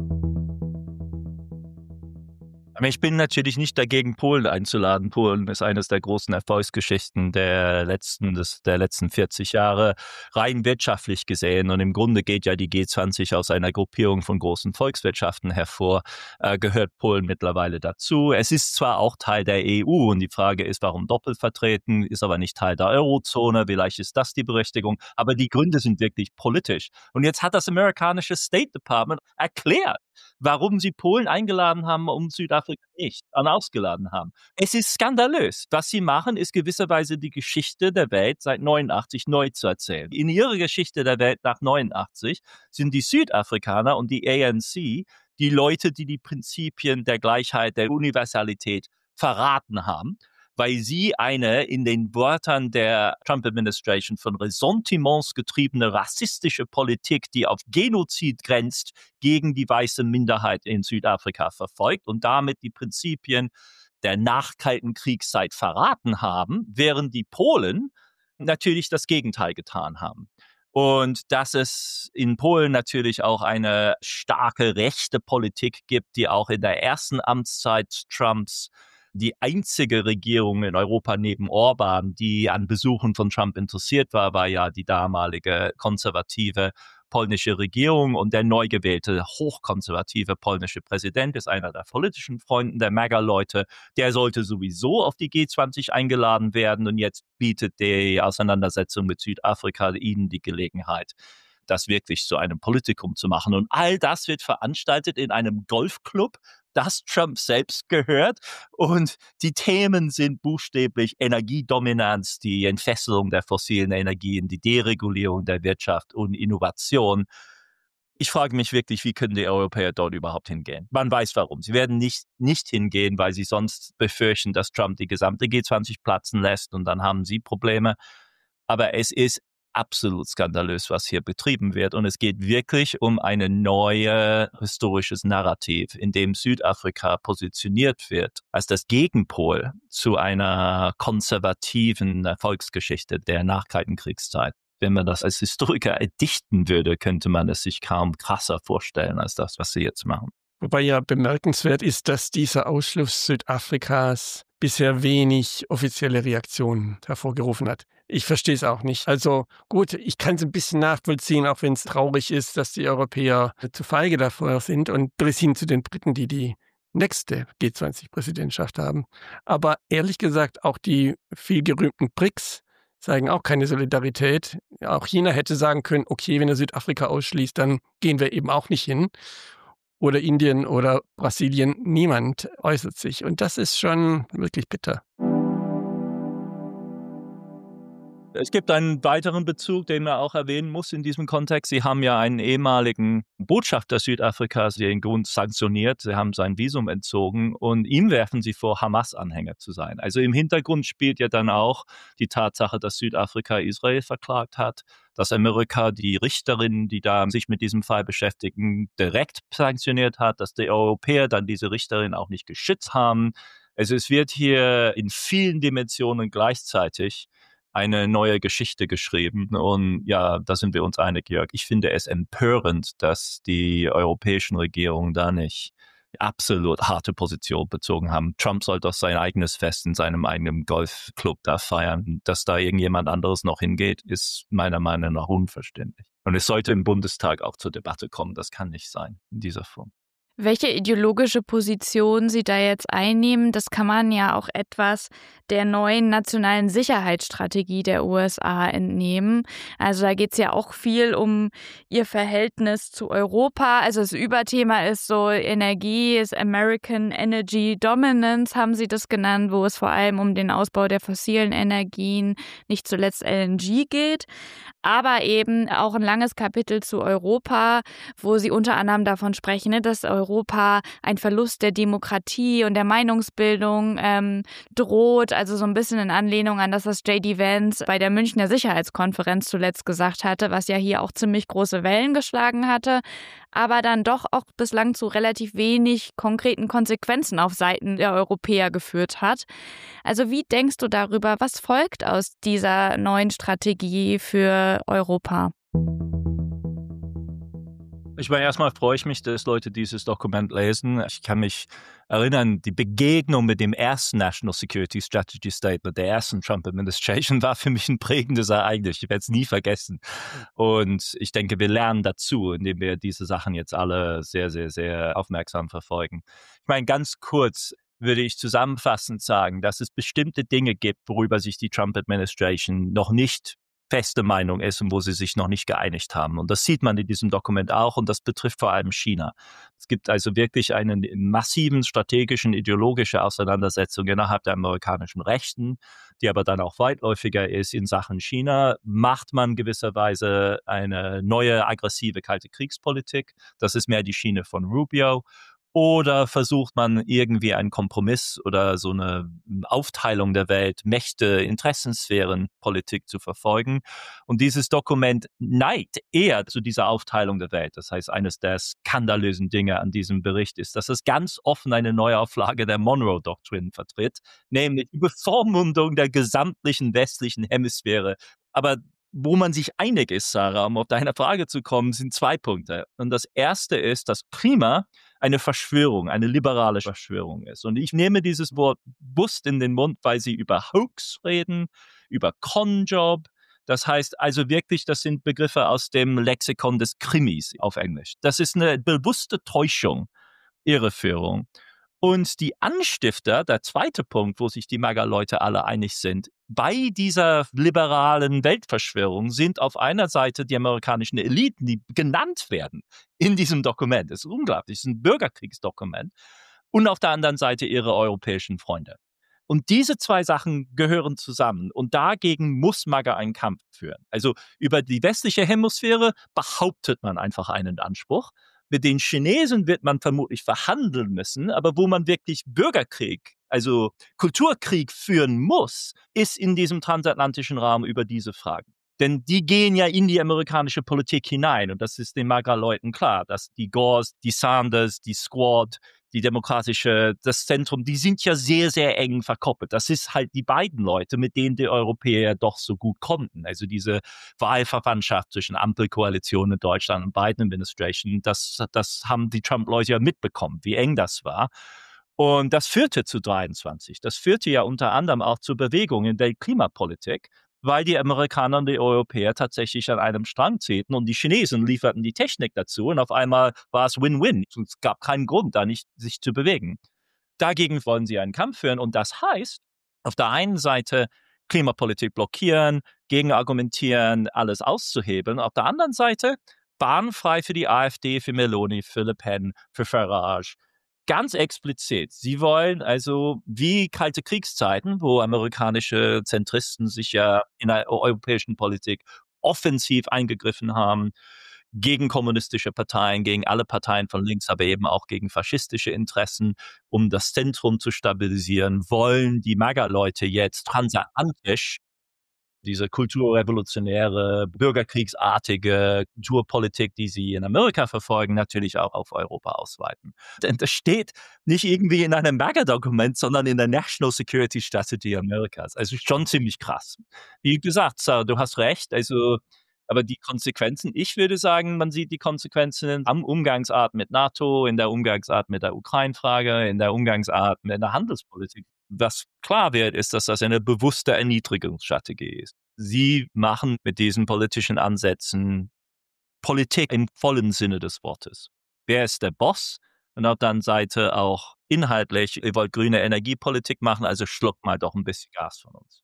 A: Aber ich bin natürlich nicht dagegen, Polen einzuladen. Polen ist eines der großen Erfolgsgeschichten der letzten, des, der letzten vierzig Jahre, rein wirtschaftlich gesehen. Und im Grunde geht ja die G zwanzig aus einer Gruppierung von großen Volkswirtschaften hervor, äh, gehört Polen mittlerweile dazu. Es ist zwar auch Teil der E U und die Frage ist, warum doppelt vertreten, ist aber nicht Teil der Eurozone. Vielleicht ist das die Berechtigung. Aber die Gründe sind wirklich politisch. Und jetzt hat das amerikanische State Department erklärt, warum sie Polen eingeladen haben und Südafrika nicht ausgeladen haben. Es ist skandalös. Was sie machen, ist gewisserweise die Geschichte der Welt seit neunundachtzig neu zu erzählen. In ihrer Geschichte der Welt nach neunundachtzig sind die Südafrikaner und die A N C die Leute, die die Prinzipien der Gleichheit, der Universalität verraten haben, weil sie eine in den Wörtern der Trump-Administration von Ressentiments getriebene rassistische Politik, die auf Genozid grenzt, gegen die weiße Minderheit in Südafrika verfolgt und damit die Prinzipien der nachkalten Kriegszeit verraten haben, während die Polen natürlich das Gegenteil getan haben. Und dass es in Polen natürlich auch eine starke rechte Politik gibt, die auch in der ersten Amtszeit Trumps die einzige Regierung in Europa neben Orban, die an Besuchen von Trump interessiert war, war ja die damalige konservative polnische Regierung und der neu gewählte hochkonservative polnische Präsident ist einer der politischen Freunden der MAGA-Leute. Der sollte sowieso auf die G zwanzig eingeladen werden und jetzt bietet die Auseinandersetzung mit Südafrika ihnen die Gelegenheit, das wirklich zu einem Politikum zu machen. Und all das wird veranstaltet in einem Golfclub, das Trump selbst gehört. Und die Themen sind buchstäblich Energiedominanz, die Entfesselung der fossilen Energien, die Deregulierung der Wirtschaft und Innovation. Ich frage mich wirklich, wie können die Europäer dort überhaupt hingehen? Man weiß warum. Sie werden nicht, nicht hingehen, weil sie sonst befürchten, dass Trump die gesamte G zwanzig platzen lässt und dann haben sie Probleme. Aber es ist absolut skandalös, was hier betrieben wird. Und es geht wirklich um ein neues historisches Narrativ, in dem Südafrika positioniert wird als das Gegenpol zu einer konservativen Erfolgsgeschichte der Nachkalten Kriegszeit. Wenn man das als Historiker erdichten würde, könnte man es sich kaum krasser vorstellen als das, was sie jetzt machen.
D: Wobei ja bemerkenswert ist, dass dieser Ausschluss Südafrikas bisher wenig offizielle Reaktionen hervorgerufen hat. Ich verstehe es auch nicht. Also gut, ich kann es ein bisschen nachvollziehen, auch wenn es traurig ist, dass die Europäer zu feige davor sind und bis hin zu den Briten, die die nächste G zwanzig-Präsidentschaft haben. Aber ehrlich gesagt, auch die viel gerühmten B R I C S zeigen auch keine Solidarität. Auch China hätte sagen können, okay, wenn er Südafrika ausschließt, dann gehen wir eben auch nicht hin. Oder Indien oder Brasilien, niemand äußert sich. Und das ist schon wirklich bitter.
A: Es gibt einen weiteren Bezug, den man auch erwähnen muss in diesem Kontext. Sie haben ja einen ehemaligen Botschafter Südafrikas, der den Grund sanktioniert. Sie haben sein Visum entzogen und ihm werfen sie vor, Hamas-Anhänger zu sein. Also im Hintergrund spielt ja dann auch die Tatsache, dass Südafrika Israel verklagt hat, dass Amerika die Richterinnen, die da sich mit diesem Fall beschäftigen, direkt sanktioniert hat, dass die Europäer dann diese Richterin auch nicht geschützt haben. Also es wird hier in vielen Dimensionen gleichzeitig eine neue Geschichte geschrieben. Und ja, da sind wir uns einig, Jörg. Ich finde es empörend, dass die europäischen Regierungen da nicht absolut harte Position bezogen haben. Trump soll doch sein eigenes Fest in seinem eigenen Golfclub da feiern. Dass da irgendjemand anderes noch hingeht, ist meiner Meinung nach unverständlich. Und es sollte im Bundestag auch zur Debatte kommen. Das kann nicht sein in dieser Form.
C: Welche ideologische Position Sie da jetzt einnehmen, das kann man ja auch etwas der neuen nationalen Sicherheitsstrategie der U S A entnehmen. Also da geht es ja auch viel um ihr Verhältnis zu Europa. Also das Überthema ist so Energie, ist American Energy Dominance, haben Sie das genannt, wo es vor allem um den Ausbau der fossilen Energien, nicht zuletzt L N G geht. Aber eben auch ein langes Kapitel zu Europa, wo Sie unter anderem davon sprechen, dass Europa ein Verlust der Demokratie und der Meinungsbildung ähm, droht. Also so ein bisschen in Anlehnung an das, was J D Vance bei der Münchner Sicherheitskonferenz zuletzt gesagt hatte, was ja hier auch ziemlich große Wellen geschlagen hatte, aber dann doch auch bislang zu relativ wenig konkreten Konsequenzen auf Seiten der Europäer geführt hat. Also wie denkst du darüber, was folgt aus dieser neuen Strategie für Europa?
A: Ich meine, erstmal freue ich mich, dass Leute dieses Dokument lesen. Ich kann mich erinnern, die Begegnung mit dem ersten National Security Strategy Statement der ersten Trump-Administration war für mich ein prägendes Ereignis. Ich werde es nie vergessen. Und ich denke, wir lernen dazu, indem wir diese Sachen jetzt alle sehr, sehr, sehr aufmerksam verfolgen. Ich meine, ganz kurz würde ich zusammenfassend sagen, dass es bestimmte Dinge gibt, worüber sich die Trump-Administration noch nicht feste Meinung ist und wo sie sich noch nicht geeinigt haben. Und das sieht man in diesem Dokument auch und das betrifft vor allem China. Es gibt also wirklich eine massiven strategischen, ideologische Auseinandersetzung innerhalb der amerikanischen Rechten, die aber dann auch weitläufiger ist in Sachen China. Macht man gewisserweise eine neue aggressive kalte Kriegspolitik? Das ist mehr die Schiene von Rubio. Oder versucht man irgendwie einen Kompromiss oder so eine Aufteilung der Welt, Mächte, Interessensphären, Politik zu verfolgen? Und dieses Dokument neigt eher zu dieser Aufteilung der Welt. Das heißt, eines der skandalösen Dinge an diesem Bericht ist, dass es ganz offen eine Neuauflage der Monroe-Doktrin vertritt, nämlich die Bevormundung der gesamtlichen westlichen Hemisphäre. Aber wo man sich einig ist, Sarah, um auf deine Frage zu kommen, sind zwei Punkte. Und das erste ist, dass Klima eine Verschwörung, eine liberale Verschwörung ist. Und ich nehme dieses Wort bewusst in den Mund, weil sie über Hoax reden, über Conjob. Das heißt also wirklich, das sind Begriffe aus dem Lexikon des Krimis auf Englisch. Das ist eine bewusste Täuschung, Irreführung. Und die Anstifter, der zweite Punkt, wo sich die MAGA-Leute alle einig sind, bei dieser liberalen Weltverschwörung sind auf einer Seite die amerikanischen Eliten, die genannt werden in diesem Dokument. Das ist unglaublich, das ist ein Bürgerkriegsdokument. Und auf der anderen Seite ihre europäischen Freunde. Und diese zwei Sachen gehören zusammen. Und dagegen muss MAGA einen Kampf führen. Also über die westliche Hemisphäre behauptet man einfach einen Anspruch. Mit den Chinesen wird man vermutlich verhandeln müssen, aber wo man wirklich Bürgerkrieg, also Kulturkrieg führen muss, ist in diesem transatlantischen Raum über diese Fragen. Denn die gehen ja in die amerikanische Politik hinein und das ist den MAGA-Leuten klar, dass die Gores, die Sanders, die Squad, die demokratische, das Zentrum, die sind ja sehr, sehr eng verkoppelt. Das ist halt die beiden Leute, mit denen die Europäer doch so gut konnten. Also diese Wahlverwandtschaft zwischen Ampelkoalition in Deutschland und Biden-Administration, das, das haben die Trump-Leute ja mitbekommen, wie eng das war. Und das führte zu dreiundzwanzig. Das führte ja unter anderem auch zur Bewegung in der Klimapolitik, weil die Amerikaner und die Europäer tatsächlich an einem Strang ziehten und die Chinesen lieferten die Technik dazu und auf einmal war es Win-Win. Es gab keinen Grund, da nicht sich zu bewegen. Dagegen wollen sie einen Kampf führen und das heißt, auf der einen Seite Klimapolitik blockieren, gegenargumentieren, alles auszuhebeln. Auf der anderen Seite bahnfrei für die AfD, für Meloni, für Le Pen, für Farage. Ganz explizit. Sie wollen also wie kalte Kriegszeiten, wo amerikanische Zentristen sich ja in der europäischen Politik offensiv eingegriffen haben, gegen kommunistische Parteien, gegen alle Parteien von links, aber eben auch gegen faschistische Interessen, um das Zentrum zu stabilisieren, wollen die MAGA-Leute jetzt transatlantisch Diese kulturrevolutionäre, bürgerkriegsartige Kulturpolitik, die sie in Amerika verfolgen, natürlich auch auf Europa ausweiten. Denn das steht nicht irgendwie in einem MAGA-Dokument, sondern in der National Security Strategy Amerikas. Also schon ziemlich krass. Wie gesagt, du hast recht, also aber die Konsequenzen, ich würde sagen, man sieht die Konsequenzen am Umgangsart mit NATO, in der Umgangsart mit der Ukraine-Frage, in der Umgangsart mit der Handelspolitik. Was klar wird, ist, dass das eine bewusste Erniedrigungsstrategie ist. Sie machen mit diesen politischen Ansätzen Politik im vollen Sinne des Wortes. Wer ist der Boss? Und auf der anderen Seite auch inhaltlich, ihr wollt grüne Energiepolitik machen, also schluckt mal doch ein bisschen Gas von uns.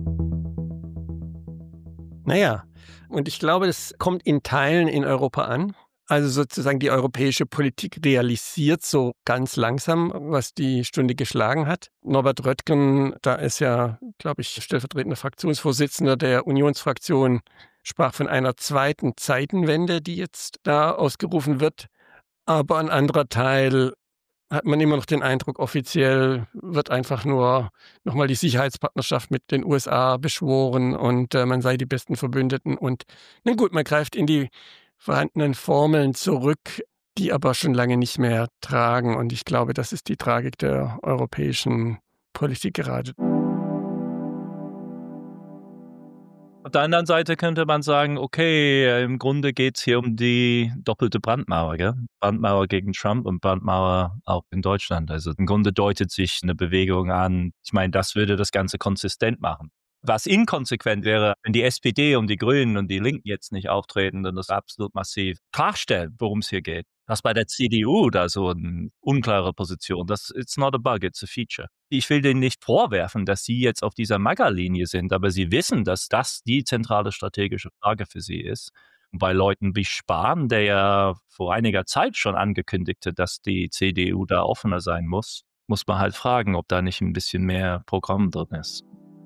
D: Naja, und ich glaube, das kommt in Teilen in Europa an. Also sozusagen die europäische Politik realisiert so ganz langsam, was die Stunde geschlagen hat. Norbert Röttgen, da ist ja, glaube ich, stellvertretender Fraktionsvorsitzender der Unionsfraktion, sprach von einer zweiten Zeitenwende, die jetzt da ausgerufen wird. Aber ein anderer Teil hat man immer noch den Eindruck, offiziell wird einfach nur nochmal die Sicherheitspartnerschaft mit den U S A beschworen und äh, man sei die besten Verbündeten. Und na gut, man greift in die vorhandenen Formeln zurück, die aber schon lange nicht mehr tragen. Und ich glaube, das ist die Tragik der europäischen Politik gerade.
A: Auf der anderen Seite könnte man sagen, okay, im Grunde geht es hier um die doppelte Brandmauer, gell? Brandmauer gegen Trump und Brandmauer auch in Deutschland. Also im Grunde deutet sich eine Bewegung an. Ich meine, das würde das Ganze konsistent machen. Was inkonsequent wäre, wenn die S P D und die Grünen und die Linken jetzt nicht auftreten und das absolut massiv klarstellen, worum es hier geht. Das bei der C D U da so eine unklare Position, das it's not a bug, it's a feature. Ich will denen nicht vorwerfen, dass sie jetzt auf dieser MAGA-Linie sind, aber sie wissen, dass das die zentrale strategische Frage für sie ist. Und bei Leuten wie Spahn, der ja vor einiger Zeit schon ankündigte, dass die C D U da offener sein muss, muss man halt fragen, ob da nicht ein bisschen mehr Programm drin ist.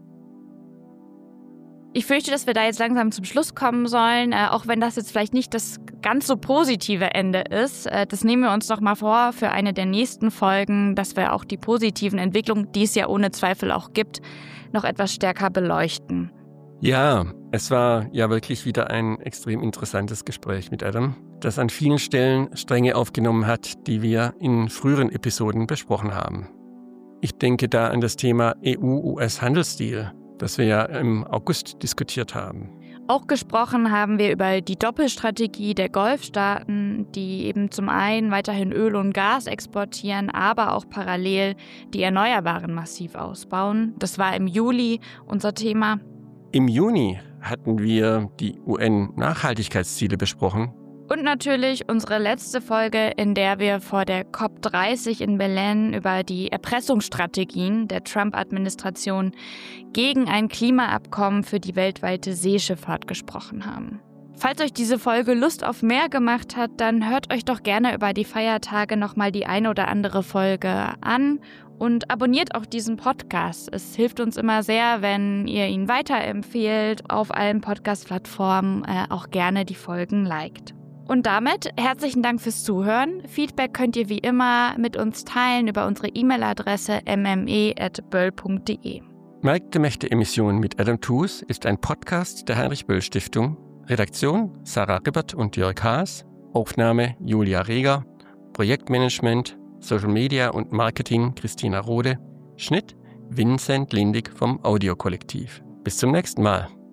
C: Ich fürchte, dass wir da jetzt langsam zum Schluss kommen sollen, äh, auch wenn das jetzt vielleicht nicht das ganz so positive Ende ist. Äh, das nehmen wir uns doch mal vor für eine der nächsten Folgen, dass wir auch die positiven Entwicklungen, die es ja ohne Zweifel auch gibt, noch etwas stärker beleuchten.
D: Ja, es war ja wirklich wieder ein extrem interessantes Gespräch mit Adam, das an vielen Stellen Stränge aufgenommen hat, die wir in früheren Episoden besprochen haben. Ich denke da an das Thema E U-U S-Handelsdeal, das wir ja im August diskutiert haben.
C: Auch gesprochen haben wir über die Doppelstrategie der Golfstaaten, die eben zum einen weiterhin Öl und Gas exportieren, aber auch parallel die Erneuerbaren massiv ausbauen. Das war im Juli unser Thema.
D: Im Juni hatten wir die U N-Nachhaltigkeitsziele besprochen.
C: Und natürlich unsere letzte Folge, in der wir vor der C O P dreißig in Berlin über die Erpressungsstrategien der Trump-Administration gegen ein Klimaabkommen für die weltweite Seeschifffahrt gesprochen haben. Falls euch diese Folge Lust auf mehr gemacht hat, dann hört euch doch gerne über die Feiertage nochmal die eine oder andere Folge an und abonniert auch diesen Podcast. Es hilft uns immer sehr, wenn ihr ihn weiterempfehlt, auf allen Podcast-Plattformen äh, auch gerne die Folgen liked. Und damit herzlichen Dank fürs Zuhören. Feedback könnt ihr wie immer mit uns teilen über unsere E-Mail-Adresse m m e at böll punkt d e.
D: Märkte Mächte Emission mit Adam Tooze ist ein Podcast der Heinrich-Böll-Stiftung. Redaktion Sarah Ribbert und Jörg Haas. Aufnahme Julia Reger. Projektmanagement, Social Media und Marketing Christina Rode. Schnitt Vincent Lindig vom Audiokollektiv. Bis zum nächsten Mal.